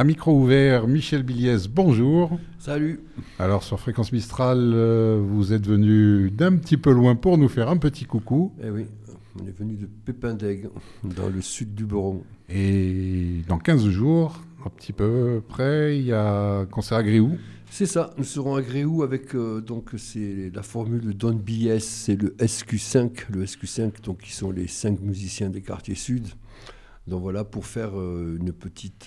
À micro ouvert, Michel Billiès, bonjour. Salut. Alors sur Fréquence Mistral, vous êtes venu d'un petit peu loin pour nous faire un petit coucou. Eh oui, on est venu de Pépin-d'Aigle, dans le sud du Beron. Et dans 15 jours, un petit peu près, il y a un concert à Gréoux. C'est ça, nous serons à Gréoux avec donc c'est la formule Don BS, c'est le SQ5. Le SQ5, donc qui sont les 5 musiciens des quartiers sud. Donc voilà, pour faire une petite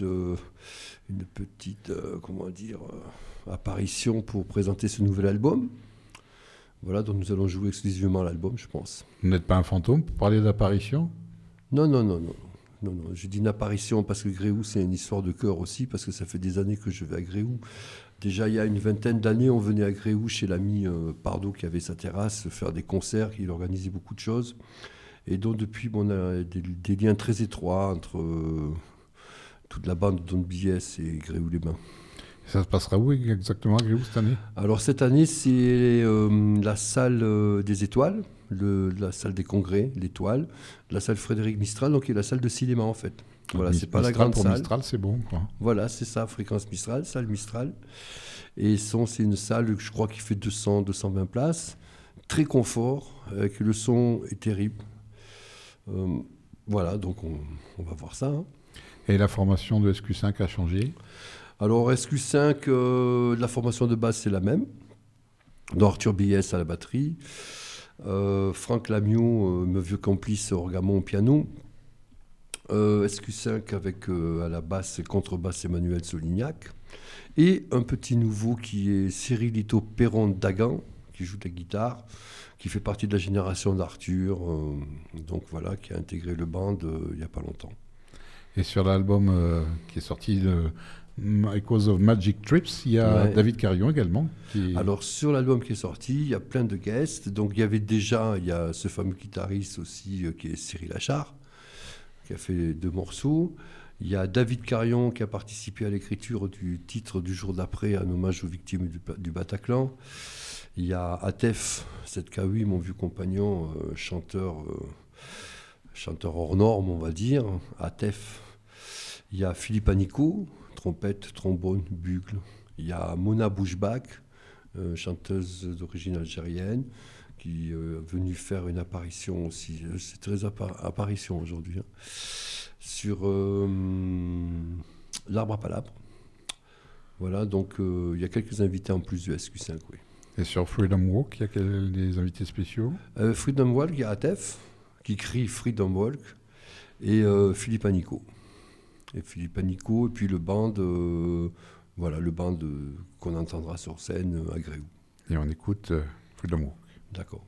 apparition pour présenter ce nouvel album. Voilà, donc nous allons jouer exclusivement l'album, je pense. Vous n'êtes pas un fantôme pour parler d'apparition ? Non. Je dis une apparition parce que Gréoux, c'est une histoire de cœur aussi, parce que ça fait des années que je vais à Gréoux. Déjà, il y a une vingtaine d'années, on venait à Gréoux chez l'ami Pardo qui avait sa terrasse, faire des concerts, il organisait beaucoup de choses. Et donc, depuis, on a des liens très étroits entre toute la bande de Don BS et Gréoux-les-Bains. Ça se passera où exactement à Gréoux cette année ? Alors, cette année, c'est la salle des étoiles, la salle des congrès, l'étoile, la salle Frédéric Mistral, donc qui est la salle de cinéma en fait. Voilà, c'est pas la grande salle. Mistral, c'est bon, quoi. Voilà, c'est ça, Fréquence Mistral, salle Mistral. Et c'est une salle, je crois, qui fait 200-220 places. Très confort, avec le son est terrible. Voilà, donc on va voir ça. Hein. Et la formation de SQ5 a changé ? Alors, SQ5, la formation de base, c'est la même. Donc, Arthur Bies à la batterie. Franck Lamiot, mon vieux complice, orgamon au piano. SQ5 avec à la basse et contrebasse Emmanuel Solignac. Et un petit nouveau qui est Cyrilito Perron-Dagan, qui joue de la guitare, qui fait partie de la génération d'Arthur, donc voilà, qui a intégré le band il n'y a pas longtemps. Et sur l'album qui est sorti de Echoes of Magic Trips, il y a David Carillon également. Alors sur l'album qui est sorti, il y a plein de guests. Donc il y a ce fameux guitariste aussi qui est Cyril Achard, qui a fait 2 morceaux. Il y a David Carillon qui a participé à l'écriture du titre du jour d'après, un hommage aux victimes du Bataclan. Il y a Atef 7K8, mon vieux compagnon, chanteur hors norme, on va dire. Atef. Il y a Philippe Anico, trompette, trombone, bugle. Il y a Mona Bouchbach, chanteuse d'origine algérienne, qui est venue faire une apparition aussi. C'est très apparition aujourd'hui. Hein, sur l'Arbre à Palabre. Voilà, donc il y a quelques invités en plus du SQ5, oui. Et sur Freedom Walk, il y a des invités spéciaux ? Freedom Walk, il y a Atef, qui crie Freedom Walk, et Philippe Anico. Et puis le band, qu'on entendra sur scène à Gréoux. Et on écoute Freedom Walk. D'accord.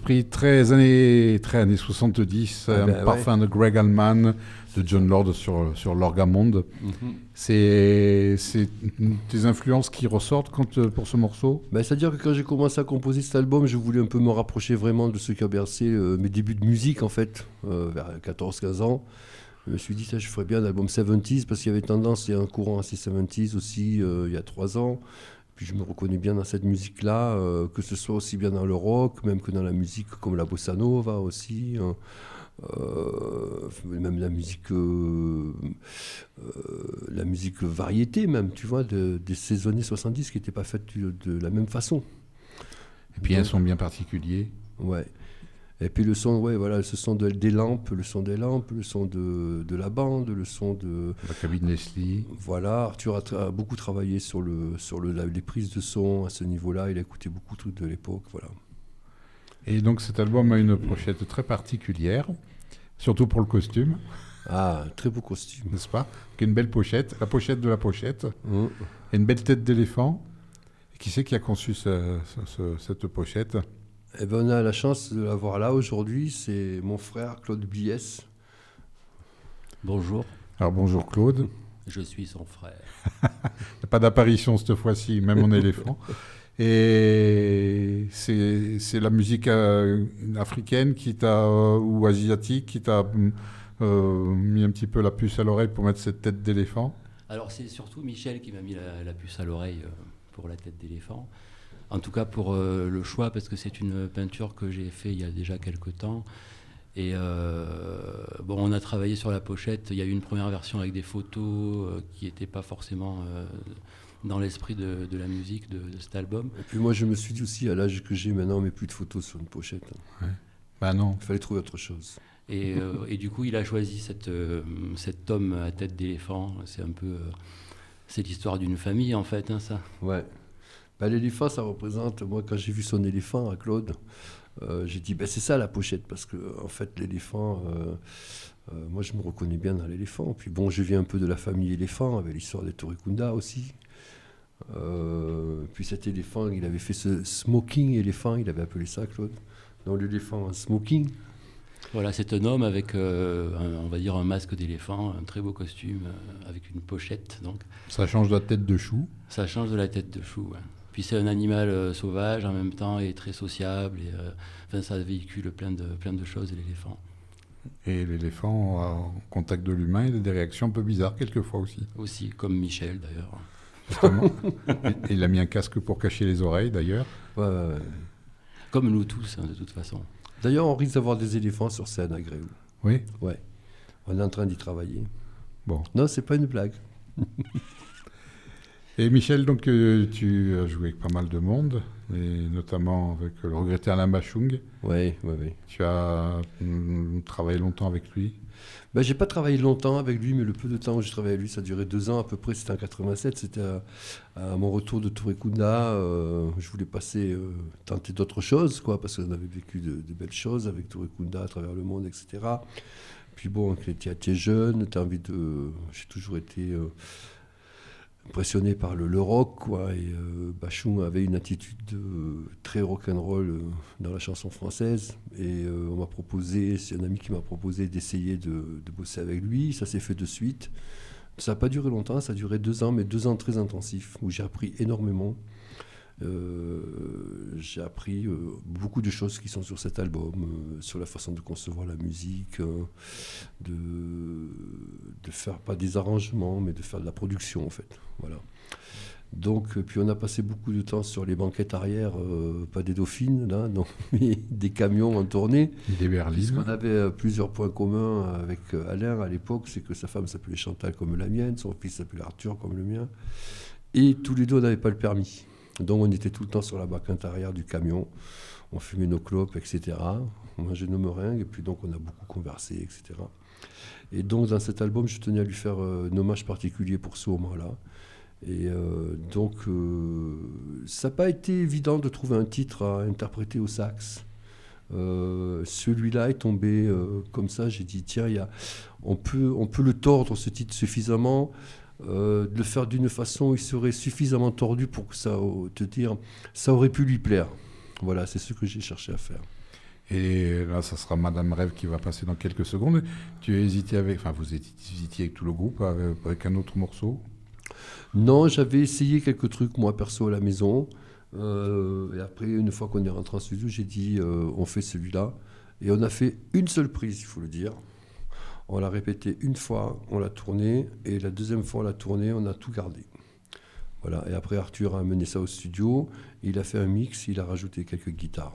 esprit très années 70, parfum de Greg Allman, de John Lord sur l'Orgamonde. C'est tes influences qui ressortent pour ce morceau? C'est-à-dire que quand j'ai commencé à composer cet album, je voulais un peu me rapprocher vraiment de ce qui a bercé mes débuts de musique, en fait, vers 14-15 ans. Je me suis dit, je ferais bien un album 70s, parce qu'il y avait tendance, il y a un courant assez 70s aussi, il y a 3 ans. Puis je me reconnais bien dans cette musique-là, que ce soit aussi bien dans le rock, même que dans la musique comme la bossa nova aussi, même la musique variété même, tu vois, de ces années 70 qui n'étaient pas faites de la même façon. Et puis, un son bien particulier. Ouais. Et puis le son, voilà, ce son des lampes, le son de la bande, le son de la cabine Leslie. Voilà, Arthur a beaucoup travaillé sur les prises de son à ce niveau-là. Il a écouté beaucoup de trucs de l'époque, voilà. Et donc cet album a une pochette très particulière, surtout pour le costume. Ah, très beau costume, n'est-ce pas? Une belle pochette, la pochette de la pochette, et une belle tête d'éléphant. Et qui c'est qui a conçu cette pochette? Eh ben, on a la chance de l'avoir là aujourd'hui, c'est mon frère Claude Biès. Bonjour. Alors bonjour Claude. Je suis son frère. Il n'y a pas d'apparition cette fois-ci, même en éléphant. Et c'est la musique africaine ou asiatique qui t'a mis un petit peu la puce à l'oreille pour mettre cette tête d'éléphant? Alors c'est surtout Michel qui m'a mis la puce à l'oreille pour la tête d'éléphant. En tout cas pour le choix, parce que c'est une peinture que j'ai fait il y a déjà quelques temps. Et on a travaillé sur la pochette. Il y a eu une première version avec des photos qui n'étaient pas forcément dans l'esprit de la musique de cet album. Et puis moi je me suis dit aussi, à l'âge que j'ai maintenant, on ne met plus de photos sur une pochette. Ouais. Bah non. Il fallait trouver autre chose. Et du coup il a choisi cet homme à tête d'éléphant. C'est un peu... c'est l'histoire d'une famille en fait, hein, ça. Ouais. L'éléphant, ça représente, moi quand j'ai vu son éléphant à Claude, j'ai dit c'est ça la pochette, parce que en fait l'éléphant, moi je me reconnais bien dans l'éléphant. Puis bon, je viens un peu de la famille éléphant, avec l'histoire des Torikunda aussi. Puis cet éléphant, il avait fait ce smoking éléphant, il avait appelé ça Claude. Donc l'éléphant en smoking. Voilà, c'est un homme avec, on va dire, un masque d'éléphant, un très beau costume, avec une pochette. Donc. Ça change de la tête de chou. Ça change de la tête de chou, ouais. Puis c'est un animal sauvage en même temps et très sociable. Et, ça véhicule plein de choses, l'éléphant. Et l'éléphant, en contact de l'humain, il a des réactions un peu bizarres quelquefois aussi. Aussi, comme Michel d'ailleurs. Justement. Et il a mis un casque pour cacher les oreilles d'ailleurs. Ouais. Comme nous tous, hein, de toute façon. D'ailleurs, on risque d'avoir des éléphants sur scène à Gréoux. Oui. Ouais. On est en train d'y travailler. Bon. Non, c'est pas une blague. Et Michel, donc tu as joué avec pas mal de monde, et notamment avec le regretté Alain Bachung. Oui. Tu as travaillé longtemps avec lui? J'ai pas travaillé longtemps avec lui, mais le peu de temps où j'ai travaillé avec lui, ça a duré 2 ans à peu près. C'était en 87, c'était à mon retour de Torikunda. Je voulais tenter d'autres choses, quoi, parce qu'on avait vécu de belles choses avec Torikunda à travers le monde, etc. Puis bon, tu es jeune, tu as envie de... J'ai toujours été... impressionné par le rock, quoi, et Bachung avait une attitude très rock'n'roll dans la chanson française, et on m'a proposé, c'est un ami qui m'a proposé d'essayer de bosser avec lui. Ça s'est fait de suite. Ça n'a pas duré longtemps, ça a duré 2 ans, mais 2 ans très intensifs, où j'ai appris énormément. J'ai appris beaucoup de choses qui sont sur cet album, sur la façon de concevoir la musique, de faire pas des arrangements, mais de faire de la production en fait. Voilà. Donc, puis on a passé beaucoup de temps sur les banquettes arrière, pas des Dauphines, là, non, mais des camions en tournée. Des berlines. On avait plusieurs points communs avec Alain à l'époque, c'est que sa femme s'appelait Chantal comme la mienne, son fils s'appelait Arthur comme le mien, et tous les deux on n'avait pas le permis. Donc on était tout le temps sur la banquette arrière du camion, on fumait nos clopes, etc. On mangeait nos meringues, et puis donc on a beaucoup conversé, etc. Et donc dans cet album, je tenais à lui faire un hommage particulier pour ce moment-là. Et donc ça n'a pas été évident de trouver un titre à interpréter au sax. Celui-là est tombé comme ça, j'ai dit tiens, on peut le tordre ce titre suffisamment, de le faire d'une façon où il serait suffisamment tordu pour que ça aurait pu lui plaire. Voilà, c'est ce que j'ai cherché à faire. Et là, ça sera Madame Rêve qui va passer dans quelques secondes. Tu as hésité avec, enfin, vous hésitiez avec tout le groupe avec un autre morceau? Non, j'avais essayé quelques trucs, moi, perso, à la maison. Et après, une fois qu'on est rentré en studio, j'ai dit, on fait celui-là. Et on a fait une seule prise, il faut le dire. On l'a répété une fois, on l'a tourné. Et la deuxième fois, on l'a tourné, on a tout gardé. Voilà. Et après, Arthur a amené ça au studio. Il a fait un mix, il a rajouté quelques guitares.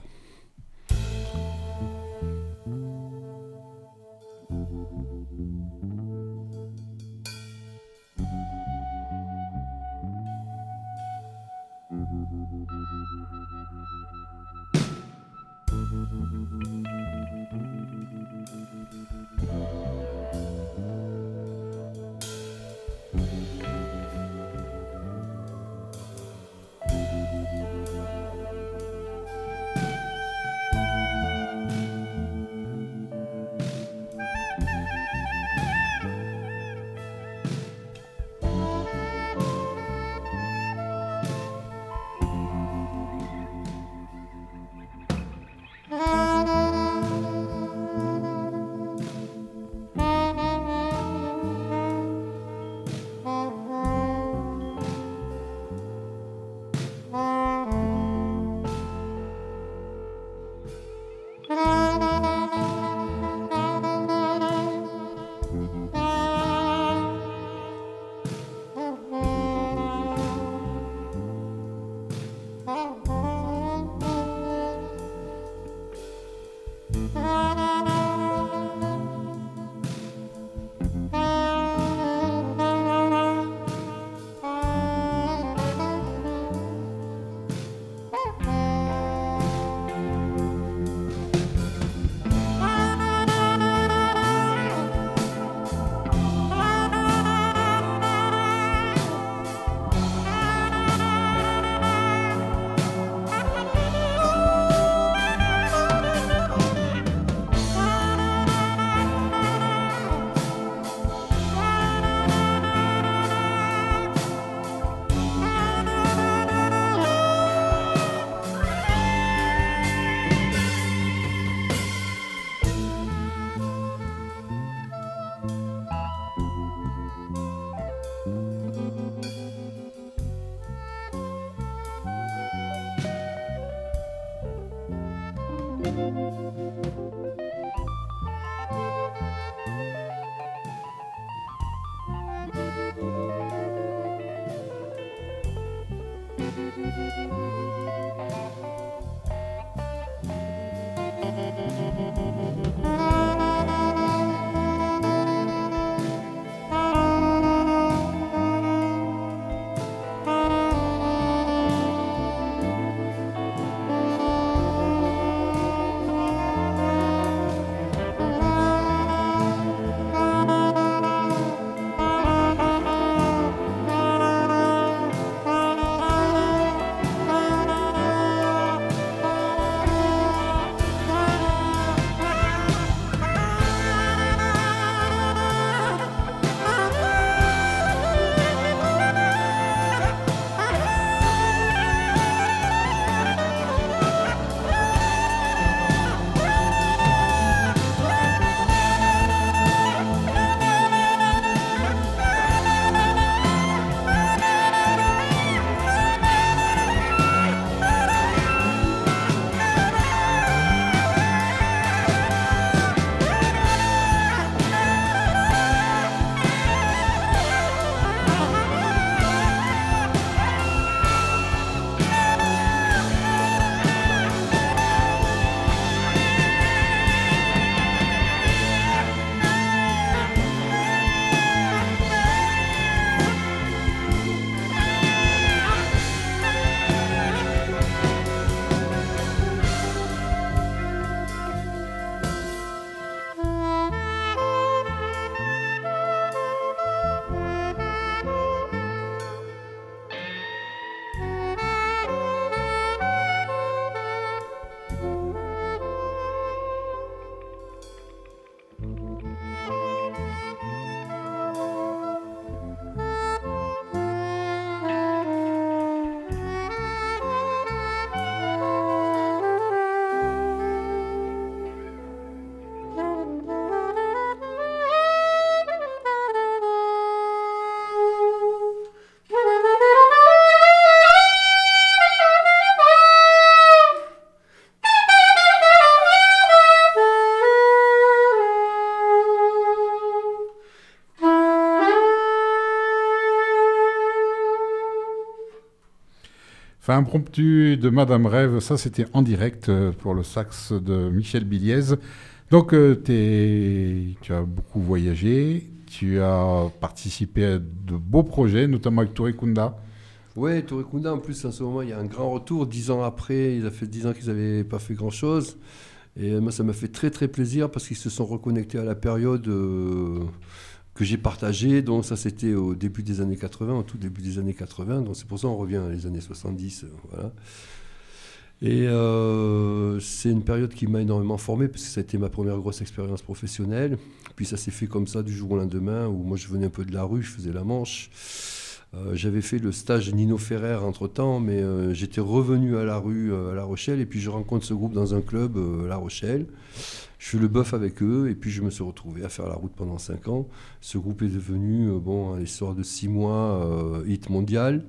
Fin impromptu de Madame Rêve, ça c'était en direct pour le sax de Michel Biliez. Donc tu as beaucoup voyagé, tu as participé à de beaux projets, notamment avec Touré Kunda. Ouais, Touré Kunda, en plus, en ce moment, il y a un grand retour. 10 ans après, il a fait 10 ans qu'ils n'avaient pas fait grand-chose. Et moi, ça m'a fait très, très plaisir parce qu'ils se sont reconnectés à la période que j'ai partagée. Donc, ça, c'était au début des années 80, au tout début des années 80. Donc, c'est pour ça qu'on revient à les années 70. Voilà. Et c'est une période qui m'a énormément formé parce que ça a été ma première grosse expérience professionnelle. Puis, ça s'est fait comme ça du jour au lendemain où moi, je venais un peu de la rue, je faisais la Manche. J'avais fait le stage de Nino Ferrer entre-temps, mais j'étais revenu à la rue à La Rochelle, et puis je rencontre ce groupe dans un club à La Rochelle. Je fais le bœuf avec eux, et puis je me suis retrouvé à faire la route pendant 5 ans. Ce groupe est devenu, à l'histoire de 6 mois, hit mondial.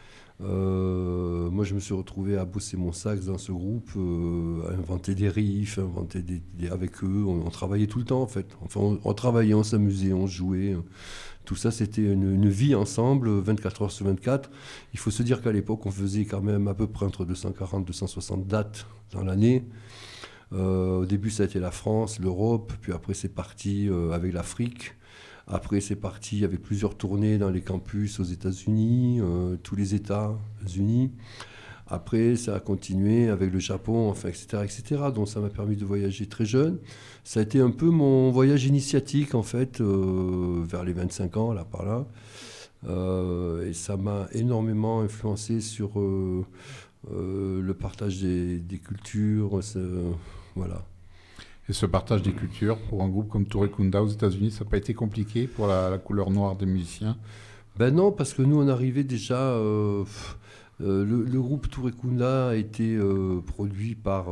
Moi, je me suis retrouvé à bosser mon sax dans ce groupe, à inventer des riffs, avec eux. On travaillait tout le temps, en fait. Enfin, on travaillait, on s'amusait, on jouait. Tout ça, c'était une vie ensemble, 24 heures sur 24. Il faut se dire qu'à l'époque, on faisait quand même à peu près entre 240 et 260 dates dans l'année. Au début, ça a été la France, l'Europe, puis après, c'est parti avec l'Afrique. Après, c'est parti avec plusieurs tournées dans les campus aux États-Unis, tous les États-Unis. Après, ça a continué avec le Japon, enfin, etc., etc. Donc, ça m'a permis de voyager très jeune. Ça a été un peu mon voyage initiatique, en fait, vers les 25 ans, là, par là. Et ça m'a énormément influencé sur le partage des cultures. Voilà. Et ce partage des cultures, pour un groupe comme Touré Kunda aux États-Unis, ça n'a pas été compliqué pour la couleur noire des musiciens? Ben non, parce que nous, on arrivait déjà... le groupe Touré Kunda a été produit par,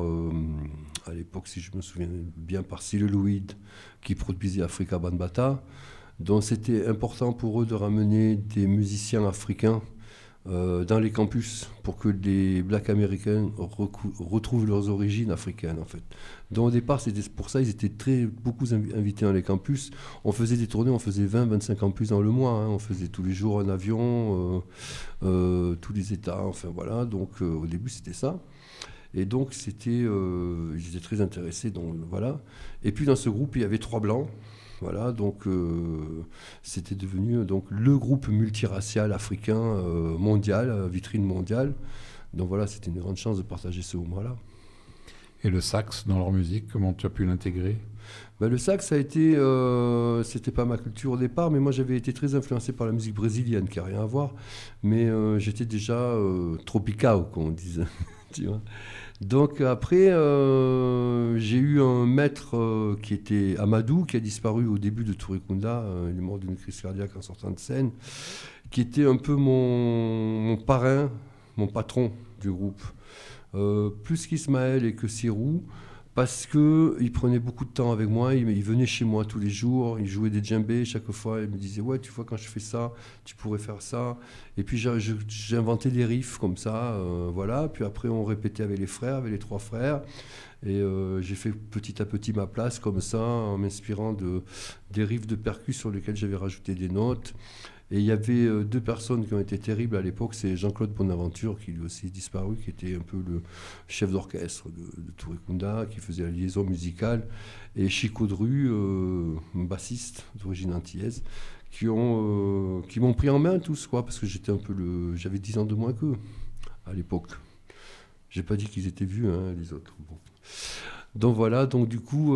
à l'époque, si je me souviens bien, par Celluloid, qui produisait Africa Bambaataa. Donc c'était important pour eux de ramener des musiciens africains dans les campus pour que les Blacks américains retrouvent leurs origines africaines, en fait. Donc au départ, c'était pour ça ils étaient beaucoup invités dans les campus. On faisait des tournées, on faisait 20-25 campus dans le mois. Hein. On faisait tous les jours un avion, tous les États, enfin voilà. Donc au début, c'était ça. Et donc j'étais très intéressé, donc voilà. Et puis dans ce groupe, il y avait 3 blancs. Voilà, donc c'était devenu donc, le groupe multiracial africain mondial, vitrine mondiale. Donc voilà, c'était une grande chance de partager ce moment-là. Et le sax dans leur musique, comment tu as pu l'intégrer? Le sax, ça a été, c'était pas ma culture au départ, mais moi j'avais été très influencé par la musique brésilienne, qui n'a rien à voir. Mais j'étais déjà tropical, comme on disait. Tu vois. Donc après, j'ai eu un maître qui était Amadou, qui a disparu au début de Touré Kunda, il est mort d'une crise cardiaque en sortant de scène, qui était un peu mon parrain, mon patron du groupe. Plus qu'Ismaël et que Sirou, parce qu'il prenait beaucoup de temps avec moi, il venait chez moi tous les jours, il jouait des djembés chaque fois, il me disait « Ouais, tu vois, quand je fais ça, tu pourrais faire ça ». Et puis j'ai inventé des riffs comme ça, voilà. Puis après, on répétait avec les frères, avec les 3 frères. Et j'ai fait petit à petit ma place comme ça, en m'inspirant des riffs de percus sur lesquels j'avais rajouté des notes. Et il y avait 2 personnes qui ont été terribles à l'époque. C'est Jean-Claude Bonaventure, qui lui aussi est disparu, qui était un peu le chef d'orchestre de Touré Kunda, qui faisait la liaison musicale. Et Chico Dru, bassiste d'origine antillaise, qui m'ont pris en main tous, quoi, parce que j'avais 10 ans de moins qu'eux à l'époque. J'ai pas dit qu'ils étaient vieux, hein, les autres. Bon. Donc voilà, donc du coup,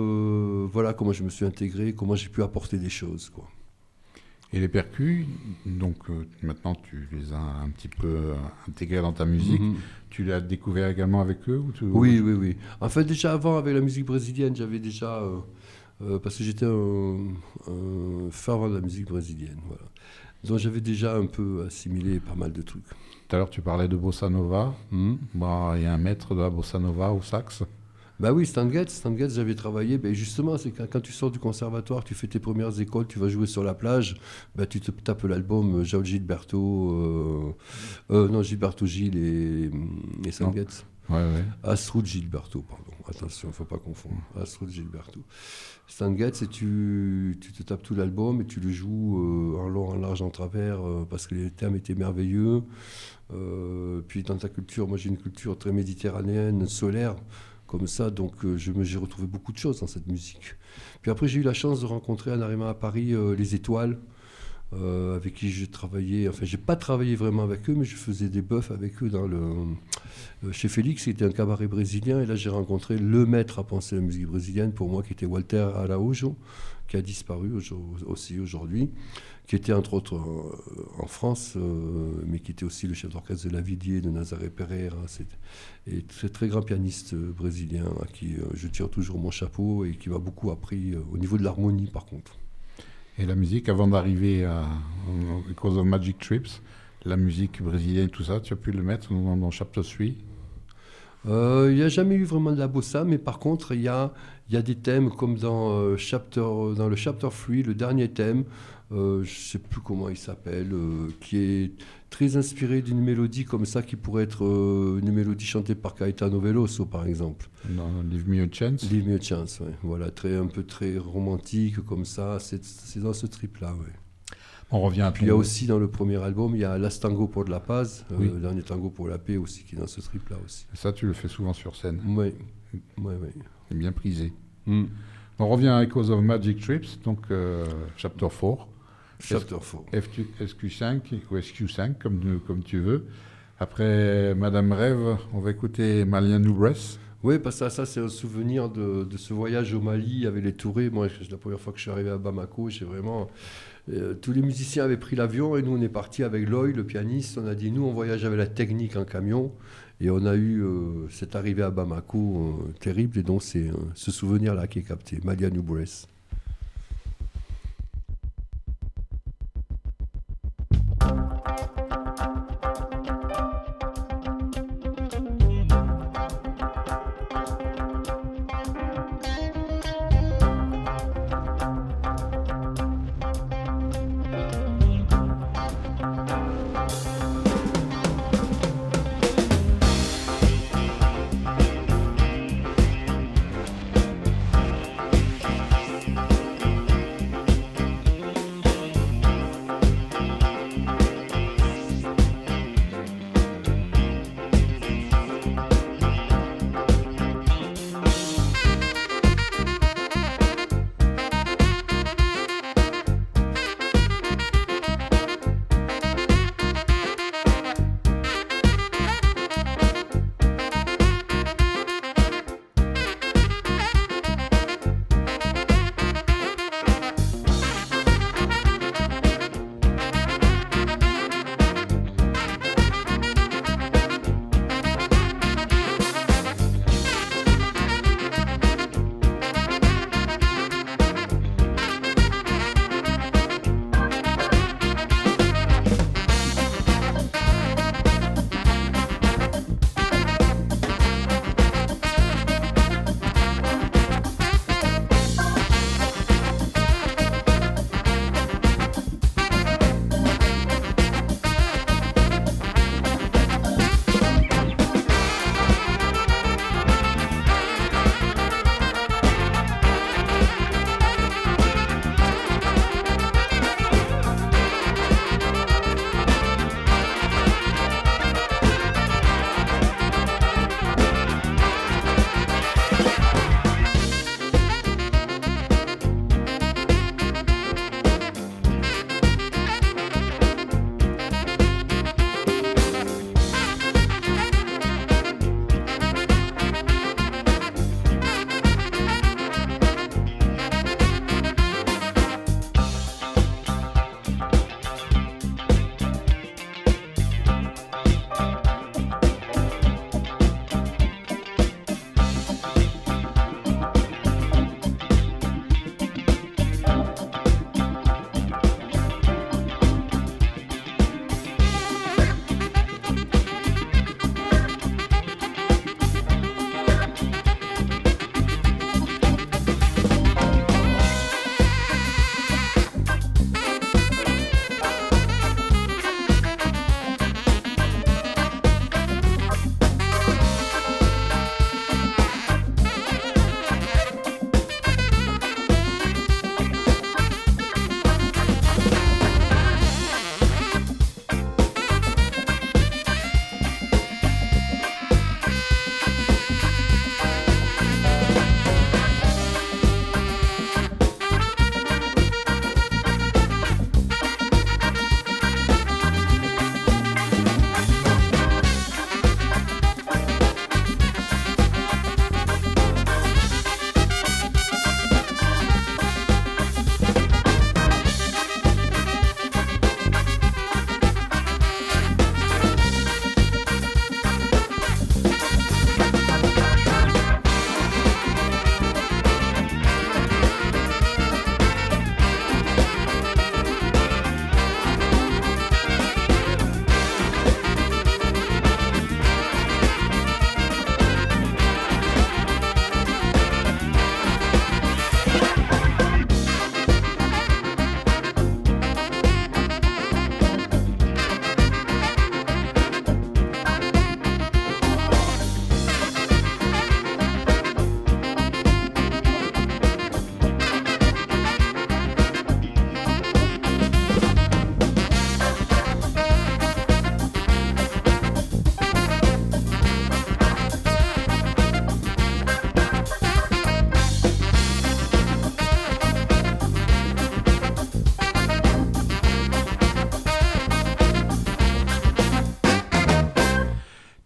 voilà comment je me suis intégré, comment j'ai pu apporter des choses, quoi. Et les percus, donc maintenant tu les as un petit peu intégrés dans ta musique. Tu l'as découvert également avec eux Oui. En fait, déjà avant, avec la musique brésilienne, j'avais déjà... parce que j'étais un fervent de la musique brésilienne, voilà. Donc j'avais déjà un peu assimilé pas mal de trucs. Tout à l'heure, tu parlais de Bossa Nova. Il y a un maître de la Bossa Nova au sax. Bah oui, Stan Getz, j'avais travaillé. Justement, c'est quand tu sors du conservatoire, tu fais tes premières écoles, tu vas jouer sur la plage, tu te tapes l'album Gilberto Gil et Stan Getz. Ouais. Astrud Gilberto, pardon. Attention, il ne faut pas confondre. Astrud Gilberto. Stan Getz, et tu te tapes tout l'album et tu le joues en long, en large, en travers, parce que les thèmes étaient merveilleux. Puis dans ta culture, moi j'ai une culture très méditerranéenne, solaire, comme ça, donc j'ai retrouvé beaucoup de choses dans cette musique. Puis après, j'ai eu la chance de rencontrer en arrivant à Paris les Étoiles, avec qui j'ai travaillé. Enfin, j'ai pas travaillé vraiment avec eux, mais je faisais des bœufs avec eux chez Félix, qui était un cabaret brésilien. Et là, j'ai rencontré le maître à penser la musique brésilienne pour moi, qui était Walter Araújo, qui a disparu aussi aujourd'hui, qui était entre autres en France, mais qui était aussi le chef d'orchestre de Lavilliers, de Nazaré Pereira. Et très, très grand pianiste brésilien à qui je tire toujours mon chapeau et qui m'a beaucoup appris au niveau de l'harmonie, par contre. Et la musique, avant d'arriver à Because of Magic Trips, la musique brésilienne, tout ça, tu as pu le mettre dans Chapter 3? Il n'y a jamais eu vraiment de la bossa, mais par contre, il y a des thèmes comme dans le Chapter 3, le dernier thème, je ne sais plus comment il s'appelle, qui est très inspiré d'une mélodie comme ça, qui pourrait être une mélodie chantée par Caetano Veloso, par exemple. Dans Leave Me a Chance. Leave Me a Chance, ouais. Voilà, un peu très romantique comme ça, c'est dans ce trip-là, ouais. On revient à Puis il y a aussi dans le premier album, il y a Las Tango pour la Paz, oui. Le dernier tango pour la paix aussi, qui est dans ce trip-là aussi. Ça, tu le fais souvent sur scène. Oui. C'est bien prisé. On revient à Echoes of Magic Trips, donc Chapter 4. Chapter 4. SQ5 ou SQ5, comme tu veux. Après Madame Rêve, on va écouter Malien Nubres. Oui, parce que ça c'est un souvenir de ce voyage au Mali avec les Tourés. Moi, la première fois que je suis arrivé à Bamako, j'ai vraiment... tous les musiciens avaient pris l'avion et nous, on est partis avec Loïc, le pianiste. On a dit, nous, on voyage avec la technique en camion. Et on a eu cette arrivée à Bamako terrible. Et donc, c'est ce souvenir-là qui est capté. Malien Nubres.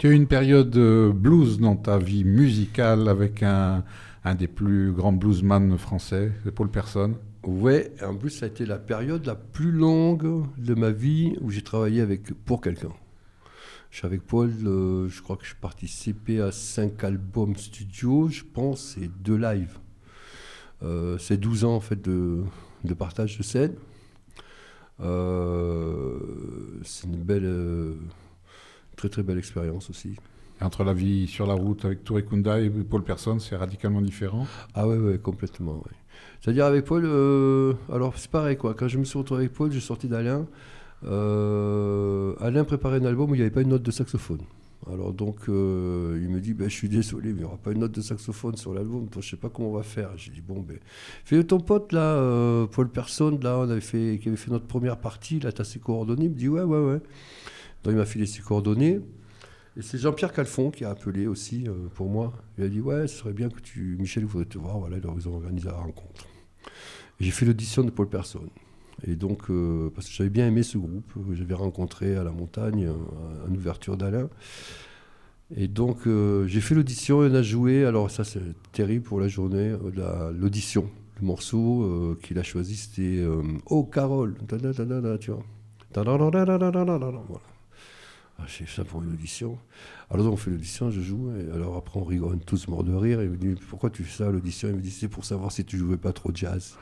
Tu as eu une période blues dans ta vie musicale avec un des plus grands bluesman français, Paul Persson. Ouais, en plus ça a été la période la plus longue de ma vie où j'ai travaillé pour quelqu'un. Je suis avec Paul, je crois que je participais à 5 albums studio, je pense, et 2 lives. C'est 12 ans en fait de partage de scène. C'est une belle, très très belle expérience aussi. Et entre la vie sur la route avec Touré Kunda et Paul Persson, c'est radicalement différent? Ah ouais, complètement. Ouais. C'est-à-dire avec Paul, alors c'est pareil quoi. Quand je me suis retrouvé avec Paul, j'ai sorti d'Alain. Alain préparait un album où il n'y avait pas une note de saxophone. Alors donc il me dit je suis désolé mais il n'y aura pas une note de saxophone sur l'album, je ne sais pas comment on va faire. J'ai dit fais ton pote là, Paul Persson là, qui avait fait notre première partie, là t'as ses coordonnées. Il me dit ouais. Donc il m'a filé ses coordonnées et c'est Jean-Pierre Calfon qui a appelé aussi pour moi. Il a dit ouais ce serait bien que Michel voudrait te voir, voilà, ils ont organisé la rencontre. Et j'ai fait l'audition de Paul Persson. Et donc, parce que j'avais bien aimé ce groupe, j'avais rencontré à la montagne, en ouverture d'Alain. Et donc, j'ai fait l'audition et on a joué. Alors, ça, c'est terrible pour la journée, l'audition. Le morceau qu'il a choisi, c'était Oh, Carole, tu vois. Voilà. J'ai fait ça pour une audition. Alors, on fait l'audition, je joue. Et alors, après, on rigole tous morts de rire. Et il me dit pourquoi tu fais ça à l'audition? Il me dit c'est pour savoir si tu jouais pas trop jazz.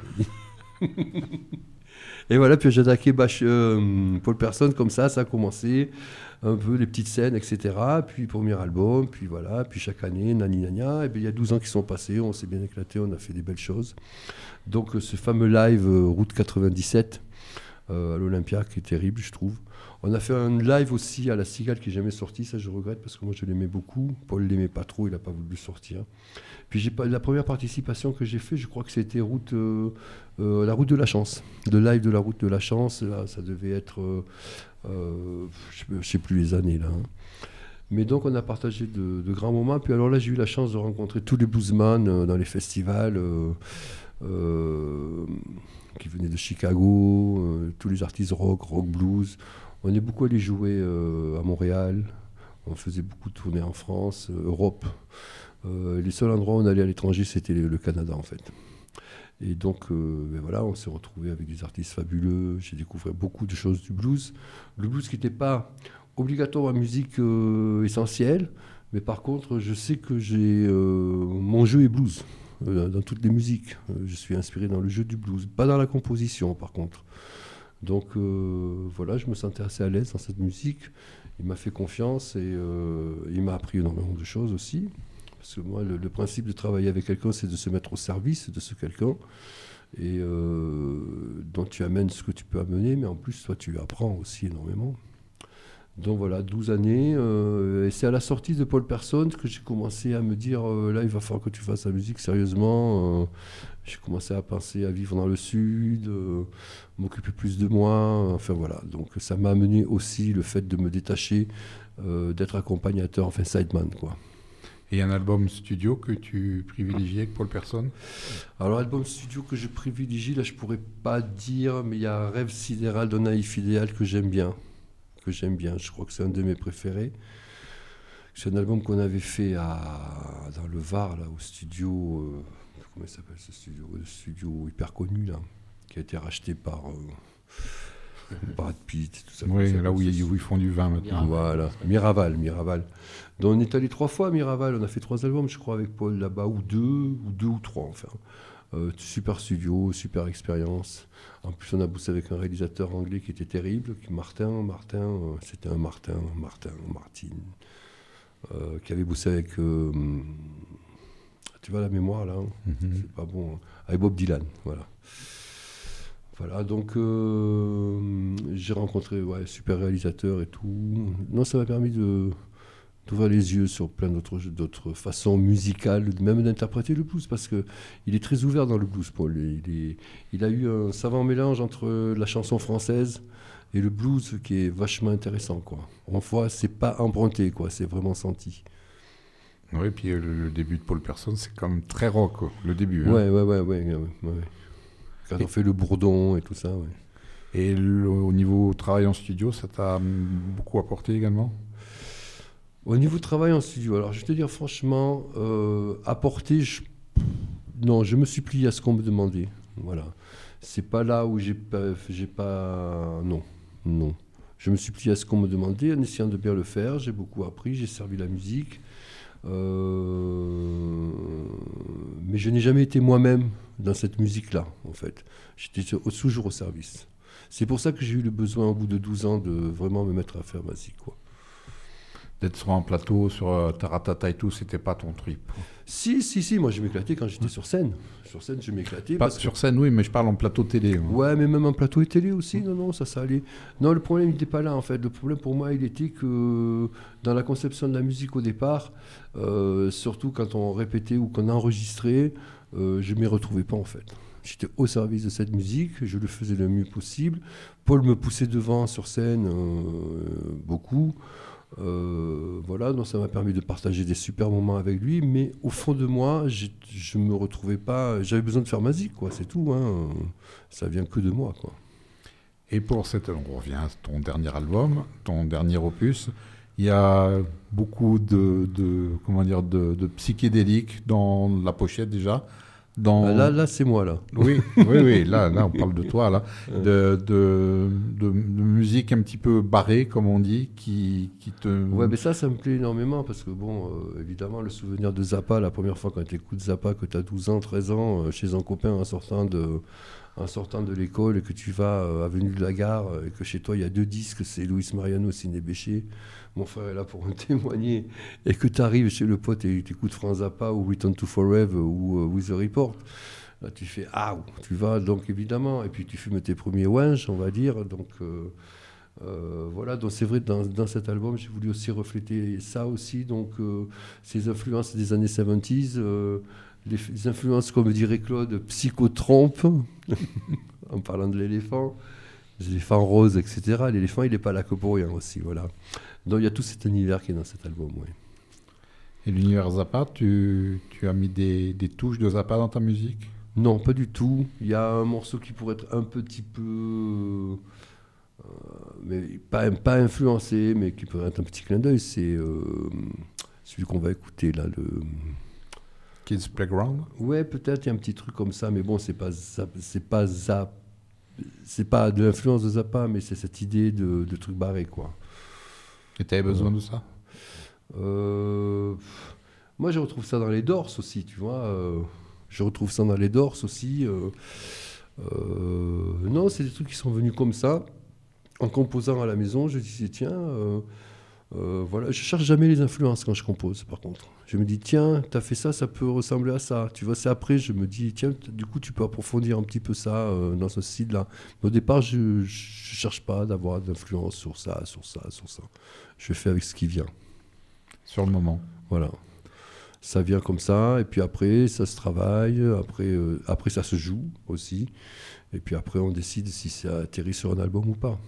Et voilà, puis j'ai attaqué Paul Persson comme ça a commencé, un peu les petites scènes, etc. Puis premier album, puis voilà, puis chaque année, nani nania. Et bien il y a 12 ans qui sont passés, on s'est bien éclaté, on a fait des belles choses. Donc ce fameux live Route 97 à l'Olympia qui est terrible, je trouve. On a fait un live aussi à La Cigale qui n'est jamais sorti, ça je regrette parce que moi je l'aimais beaucoup. Paul ne l'aimait pas trop, il n'a pas voulu le sortir. Puis la première participation que j'ai fait, je crois que c'était la Route de la Chance. Le live de la Route de la Chance, là, ça devait être, je ne sais plus les années là. Hein. Mais donc on a partagé de grands moments. Puis alors là j'ai eu la chance de rencontrer tous les bluesman dans les festivals qui venaient de Chicago, tous les artistes rock blues. On est beaucoup allé jouer à Montréal, on faisait beaucoup de tournées en France, Europe. Les seuls endroits où on allait à l'étranger, c'était le Canada en fait. Et donc, voilà, on s'est retrouvés avec des artistes fabuleux. J'ai découvert beaucoup de choses du blues. Le blues qui n'était pas obligatoire en musique essentielle, mais par contre, je sais que mon jeu est blues dans toutes les musiques. Je suis inspiré dans le jeu du blues, pas dans la composition par contre. Donc voilà, je me sentais assez à l'aise dans cette musique. Il m'a fait confiance et il m'a appris énormément de choses aussi. Parce que moi, le principe de travailler avec quelqu'un, c'est de se mettre au service de ce quelqu'un. Et dont tu amènes ce que tu peux amener, mais en plus, toi, tu apprends aussi énormément. Donc voilà, 12 années. Et c'est à la sortie de Paul Persson que j'ai commencé à me dire, là, il va falloir que tu fasses la musique sérieusement. J'ai commencé à penser à vivre dans le sud, m'occuper plus de moi. Enfin voilà, donc ça m'a amené aussi le fait de me détacher, d'être accompagnateur, enfin sideman, quoi. Et un album studio que tu privilégies avec Paul Persson? Alors, album studio que je privilégie, là, je pourrais pas dire, mais il y a Rêve sidéral de Naïf Idéal que j'aime bien. Je crois que c'est un de mes préférés. C'est un album qu'on avait fait dans le Var, là, au studio. Comment il s'appelle ce studio? Le studio hyper connu, là, qui a été racheté par Brad Pitt, tout ça. Oui, là où ils font du vin maintenant. Voilà, Miraval. Donc on est allé 3 fois à Miraval, on a fait 3 albums, je crois, avec Paul là-bas, ou 2 ou 3, enfin. Super studio, super expérience. En plus, on a bossé avec un réalisateur anglais qui était terrible, Martin, c'était un Martin, qui avait bossé avec, tu vois la mémoire là, c'est pas bon, avec Bob Dylan, voilà. Voilà, donc j'ai rencontré super réalisateur et tout. Non, ça m'a permis d'ouvrir les yeux sur plein d'autres façons musicales, même d'interpréter le blues, parce qu'il est très ouvert dans le blues, Paul. Il a eu un savant mélange entre la chanson française et le blues qui est vachement intéressant, quoi. On voit, c'est pas emprunté, quoi, c'est vraiment senti. Oui, et puis le début de Paul Persson, c'est quand même très rock, quoi, le début. Ouais. Quand on fait le bourdon et tout ça, ouais. Et au niveau travail en studio, ça t'a beaucoup apporté également? Au niveau travail en studio, alors je vais te dire franchement, apporter, non, je me suis plié à ce qu'on me demandait. Voilà. C'est pas là où non, non. Je me suis plié à ce qu'on me demandait en essayant de bien le faire. J'ai beaucoup appris, j'ai servi la musique. Mais je n'ai jamais été moi-même dans cette musique-là, en fait. J'étais toujours au service. C'est pour ça que j'ai eu le besoin, au bout de 12 ans, de vraiment me mettre à faire ma musique, quoi. D'être sur un plateau, sur Taratata et tout, c'était pas ton trip. Si, moi je m'éclatais quand j'étais sur scène. Sur scène, je m'éclatais. Pas sur scène, oui, mais je parle en plateau télé. Ouais, mais même en plateau et télé aussi, non, ça allait. Non, le problème, il n'était pas là, en fait. Le problème pour moi, il était que dans la conception de la musique au départ, surtout quand on répétait ou qu'on enregistrait, je ne m'y retrouvais pas, en fait. J'étais au service de cette musique, je le faisais le mieux possible. Paul me poussait devant sur scène beaucoup. Voilà, donc ça m'a permis de partager des super moments avec lui, mais au fond de moi, je me retrouvais pas. J'avais besoin de faire ma musique, quoi, c'est tout. Hein. Ça vient que de moi, quoi. Et pour on revient à ton dernier album, ton dernier opus. Il y a beaucoup de psychédéliques dans la pochette déjà. Là, c'est moi, là. Oui, là, on parle de toi, là. De musique un petit peu barrée, comme on dit, qui te... Ouais, mais ça me plaît énormément, parce que, bon, évidemment, le souvenir de Zappa, la première fois quand tu écoutes Zappa, que tu as 12 ans, 13 ans, chez un copain en sortant de l'école, et que tu vas avenue de la Gare, et que chez toi, il y a 2 disques, c'est Luis Mariano, Ciné Béché, mon frère est là pour en témoigner, et que tu arrives chez le pote et tu écoutes Franz Zappa ou Return to Forever ou With the Report, là tu fais ah, tu vas donc évidemment, et puis tu fumes tes premiers wanges, on va dire, donc voilà, donc c'est vrai, dans cet album j'ai voulu aussi refléter ça aussi, donc ces influences des années 70s, les influences, comme dirait Claude, psychotrompes, en parlant de l'éléphant, les éléphants roses, etc. L'éléphant, il n'est pas là que pour rien aussi, voilà. Donc il y a tout cet univers qui est dans cet album, oui. Et l'univers Zappa, tu as mis des touches de Zappa dans ta musique ? Non, pas du tout. Il y a un morceau qui pourrait être un petit peu... mais pas influencé, mais qui pourrait être un petit clin d'œil. C'est celui qu'on va écouter, là, le... Kids Playground ? Ouais, peut-être, il y a un petit truc comme ça, mais bon, c'est pas de l'influence de Zappa, mais c'est cette idée de truc barré, quoi. Et tu avais besoin de ça ? Moi, je retrouve ça dans les Doors aussi, tu vois. Je retrouve ça dans les Doors aussi. Non, c'est des trucs qui sont venus comme ça. En composant à la maison, je disais, tiens, voilà. Je cherche jamais les influences quand je compose, par contre. Je me dis, tiens, t'as fait ça, ça peut ressembler à ça. Tu vois, c'est après, je me dis, tiens, du coup, tu peux approfondir un petit peu ça dans ce style-là. Mais au départ, je cherche pas d'avoir d'influence sur ça. Je fais avec ce qui vient. Sur le moment. Voilà. Ça vient comme ça, et puis après, ça se travaille, après ça se joue aussi. Et puis après, on décide si ça atterrit sur un album ou pas.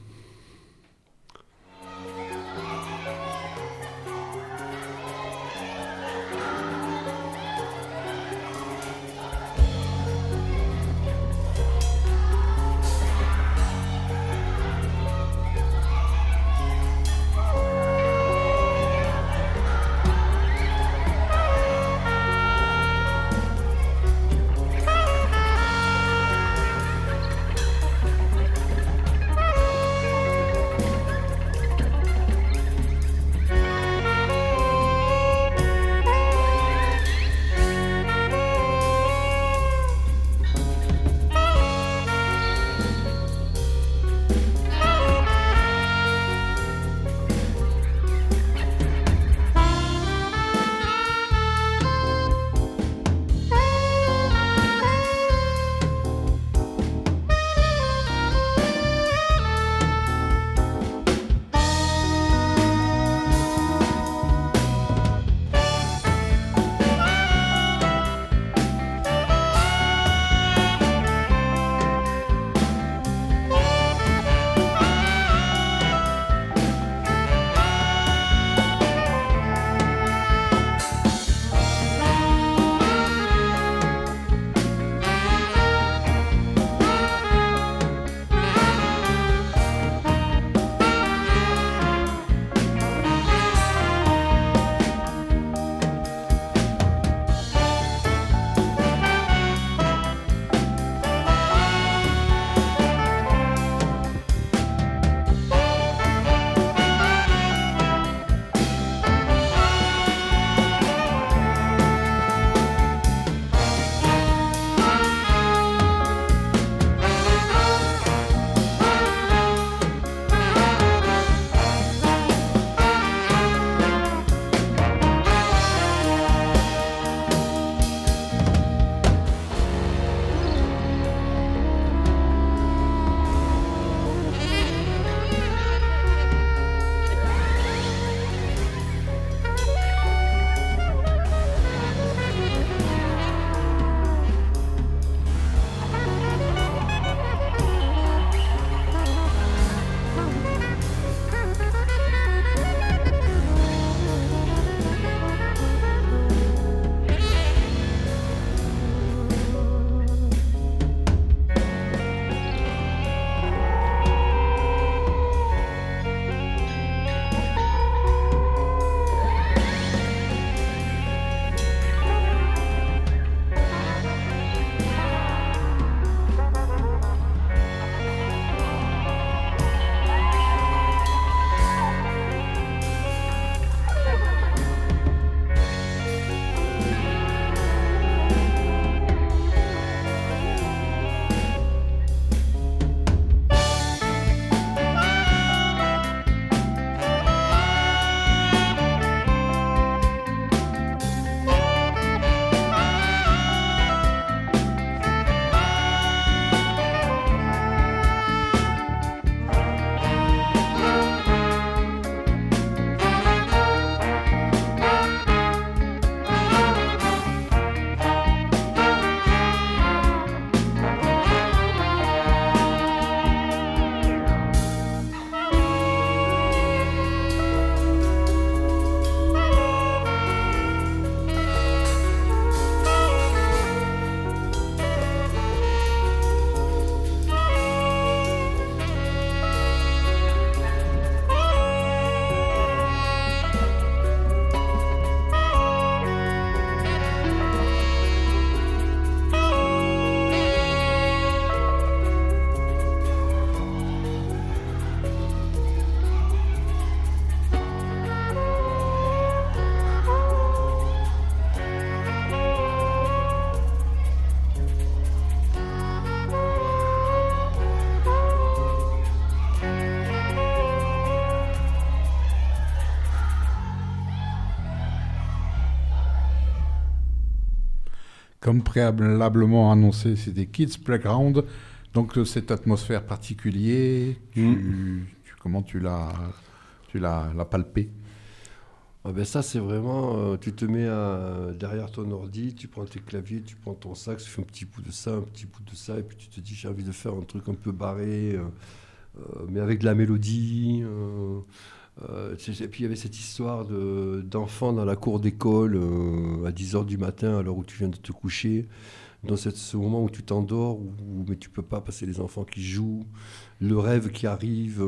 Comme préalablement annoncé, c'était Kids Playground. Donc cette atmosphère particulière, comment tu l'as palpé? Ah ben ça, c'est vraiment, tu te mets derrière ton ordi, tu prends tes claviers, tu prends ton sax, tu fais un petit bout de ça, un petit bout de ça, et puis tu te dis j'ai envie de faire un truc un peu barré, mais avec de la mélodie. Et puis il y avait cette histoire d'enfants dans la cour d'école à 10h du matin, à l'heure où tu viens de te coucher, dans ce moment où tu t'endors, mais tu peux pas passer les enfants qui jouent, le rêve qui arrive,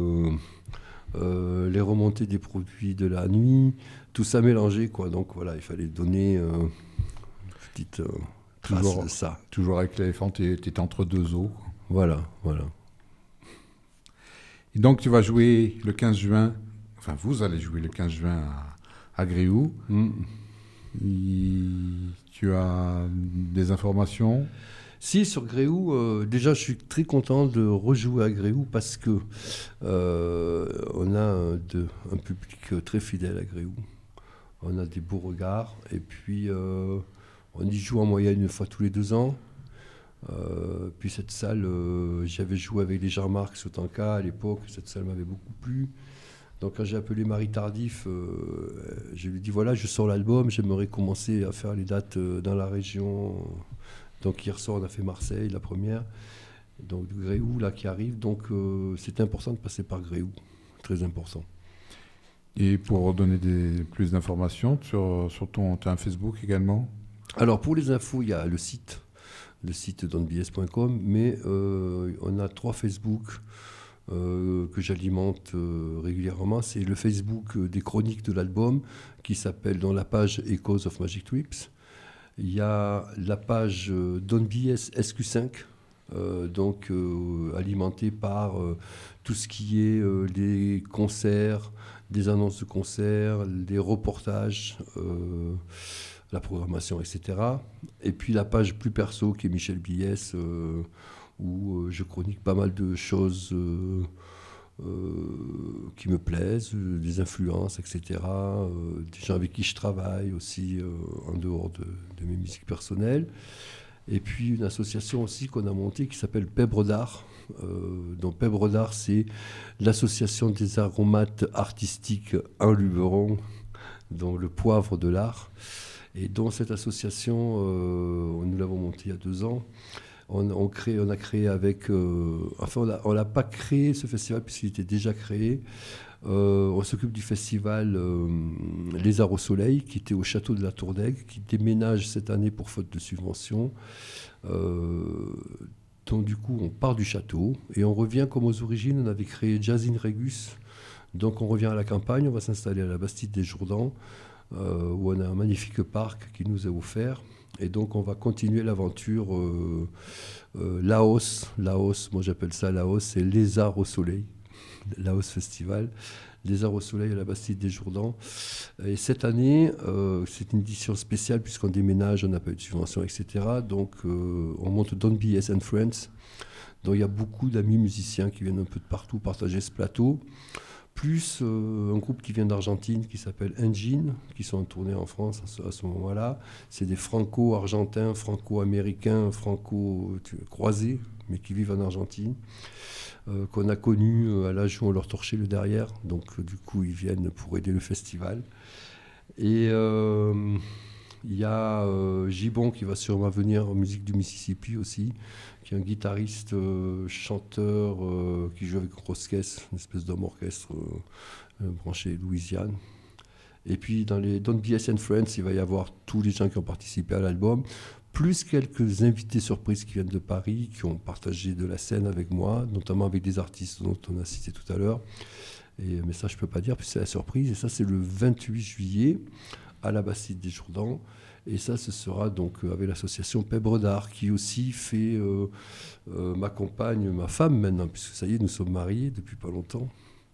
les remontées des produits de la nuit, tout ça mélangé, quoi. Donc voilà, il fallait donner une petite trace de ça. Toujours avec l'éléphant, tu étais entre deux eaux. Voilà. Et donc tu vas jouer le 15 juin, enfin vous allez jouer le 15 juin à Gréoux. Tu as des informations? Si, sur Gréoux, déjà je suis très content de rejouer à Gréoux parce que on a un public très fidèle à Gréoux. On a des beaux regards et puis on y joue en moyenne une fois tous les 2 ans. Puis cette salle, j'avais joué avec les Jean-Marc Sotanka à l'époque, cette salle m'avait beaucoup plu. Donc quand j'ai appelé Marie Tardif, je lui ai dit voilà, je sors l'album, j'aimerais commencer à faire les dates dans la région. Donc hier soir on a fait Marseille, la première, donc Gréoux là qui arrive, donc c'est important de passer par Gréoux, très important. Et pour donner plus d'informations sur ton Facebook également? Alors pour les infos, il y a le site donbs.com, mais on a 3 Facebook que j'alimente régulièrement. C'est le Facebook des chroniques de l'album qui s'appelle dans la page Echoes of Magic Trips. Il y a la page DonBS SQ5, donc alimentée par tout ce qui est des concerts, des annonces de concerts, des reportages, la programmation, etc. Et puis la page plus perso qui est Michel Bies, où je chronique pas mal de choses qui me plaisent, des influences, etc. Des gens avec qui je travaille aussi en dehors de mes musiques personnelles. Et puis une association aussi qu'on a montée qui s'appelle Pèbre d'Art. Donc Pèbre d'Art, c'est l'association des aromates artistiques en Luberon, dont le poivre de l'art. Et dans cette association, nous l'avons montée il y a 2 ans. On a créé avec... enfin, on n'a pas créé ce festival puisqu'il était déjà créé. On s'occupe du festival Les Arts au Soleil, qui était au château de la Tour d'Aigle, qui déménage cette année pour faute de subvention. Donc du coup, on part du château et on revient comme aux origines. On avait créé Jazz in Regus. Donc on revient à la campagne, on va s'installer à la Bastide des Jourdans, où on a un magnifique parc qui nous est offert. Et donc on va continuer l'aventure Laos, moi j'appelle ça Laos, c'est Les Arts au Soleil, Laos Festival, Les Arts au Soleil à la Bastide des Jourdans. Et cette année, c'est une édition spéciale puisqu'on déménage, on n'a pas eu de subvention, etc. Donc on monte Don't BS and Friends, dont il y a beaucoup d'amis musiciens qui viennent un peu de partout partager ce plateau. Plus un groupe qui vient d'Argentine qui s'appelle Engine, qui sont en tournée en France à ce moment-là. C'est des franco-argentins, franco-américains, franco-croisés, mais qui vivent en Argentine, qu'on a connus à l'âge où on leur torchait le derrière. Donc du coup, ils viennent pour aider le festival. Et il y a Gibon qui va sûrement venir en musique du Mississippi aussi, qui est un guitariste, chanteur, qui joue avec grosse caisse, une espèce d'homme orchestre branché Louisiane. Et puis dans les Don't BS and Friends, il va y avoir tous les gens qui ont participé à l'album, plus quelques invités surprises qui viennent de Paris, qui ont partagé de la scène avec moi, notamment avec des artistes dont on a cité tout à l'heure. Mais ça, je ne peux pas dire, puis c'est la surprise. Et ça, c'est le 28 juillet à la Bastide des Jourdans. Et ça, ce sera donc avec l'association Pèbre d'Art, qui aussi fait m'accompagne, ma femme maintenant, puisque ça y est, nous sommes mariés depuis pas longtemps.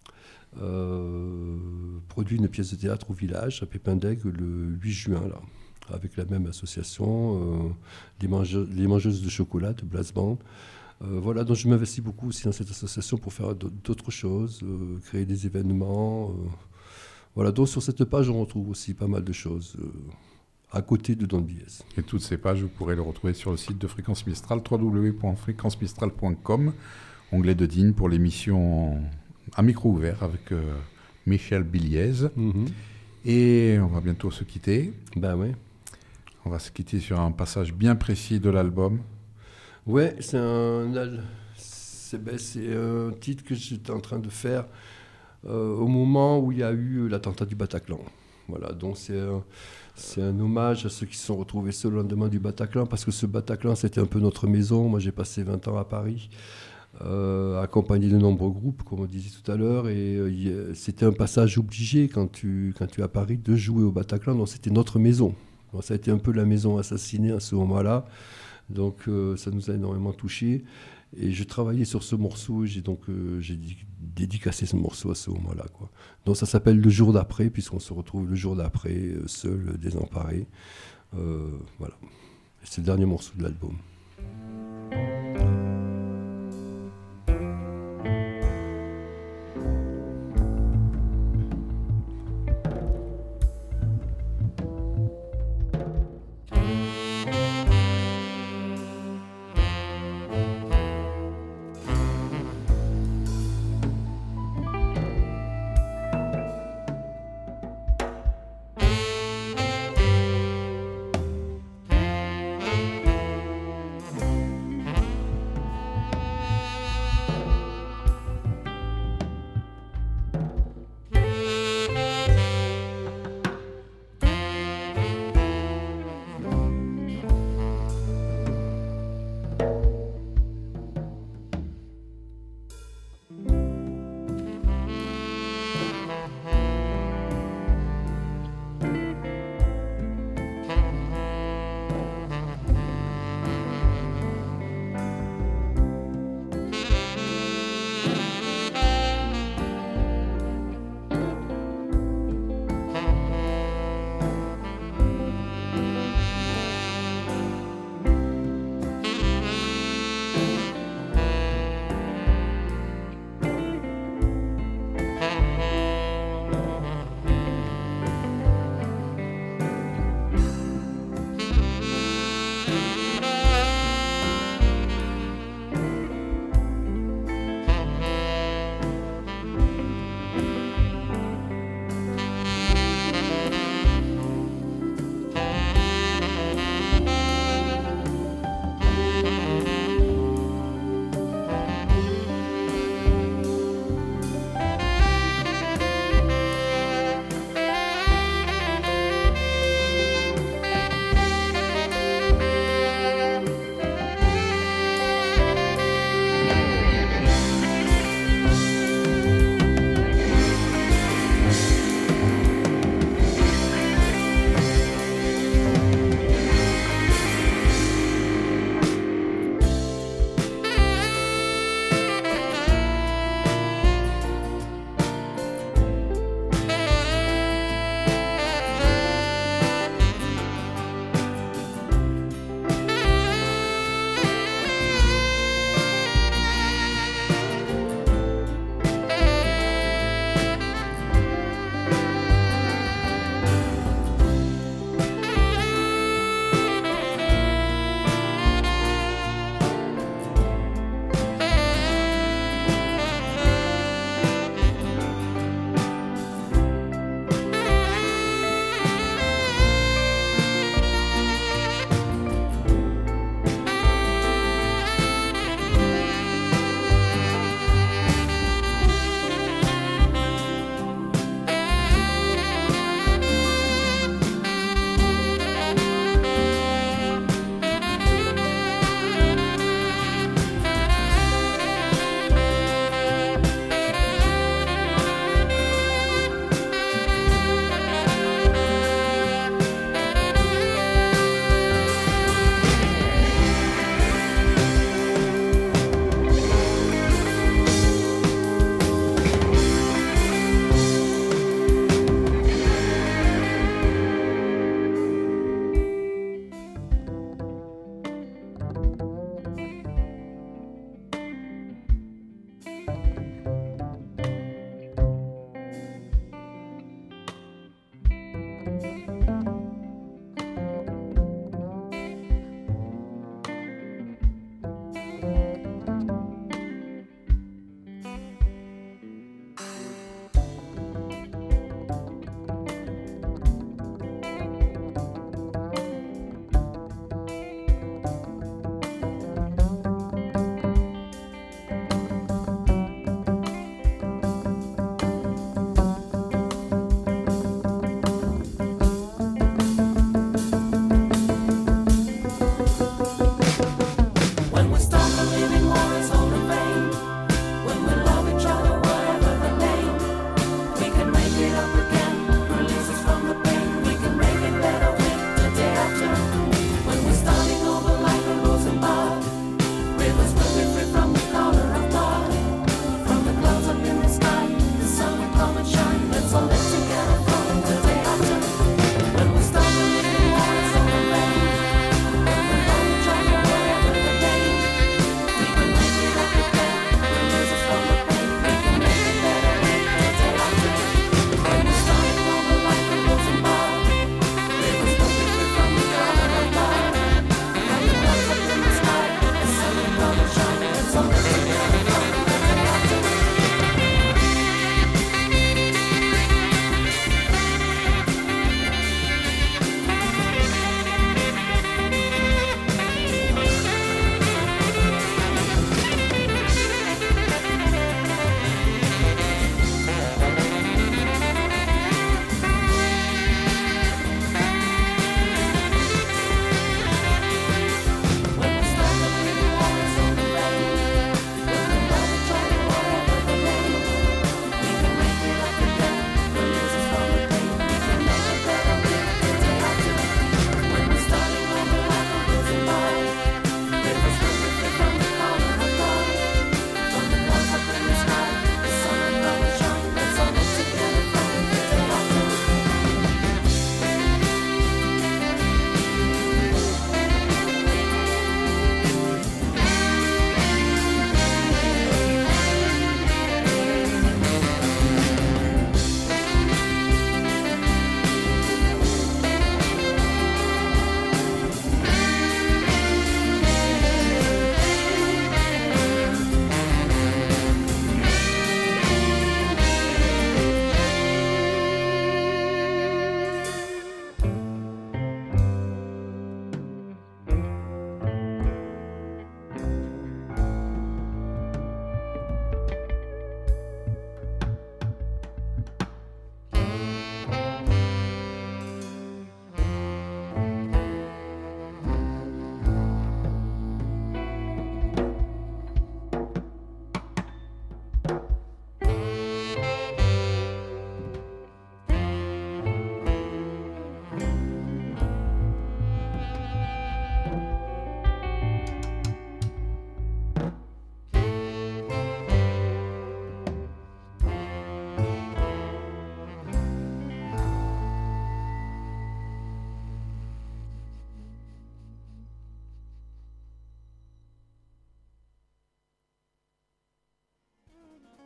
Produit une pièce de théâtre au village, à Pépin d'Aigle, le 8 juin, là, avec la même association, les mangeuses de chocolat de Blasband. Voilà, donc je m'investis beaucoup aussi dans cette association pour faire d'autres choses, créer des événements. Voilà, donc sur cette page, on retrouve aussi pas mal de choses à côté de Don Bies. Et toutes ces pages, vous pourrez les retrouver sur le site de Fréquence Mistral, www.fréquencemistral.com, onglet de Digne pour l'émission à micro ouvert avec Michel Biliez. Et on va bientôt se quitter. Ben oui. On va se quitter sur un passage bien précis de l'album. Ouais, c'est un titre que j'étais en train de faire au moment où il y a eu l'attentat du Bataclan. Voilà, donc c'est un hommage à ceux qui se sont retrouvés seuls au lendemain du Bataclan, parce que ce Bataclan, c'était un peu notre maison. Moi, j'ai passé 20 ans à Paris, accompagné de nombreux groupes, comme on disait tout à l'heure, et c'était un passage obligé quand tu es à Paris de jouer au Bataclan, donc c'était notre maison. Donc, ça a été un peu la maison assassinée à ce moment-là, donc ça nous a énormément touchés. Et je travaillais sur ce morceau, j'ai dédicacé ce morceau à ce moment-là, quoi. Donc ça s'appelle Le jour d'après, puisqu'on se retrouve le jour d'après, seul, désemparé. Voilà. C'est le dernier morceau de l'album.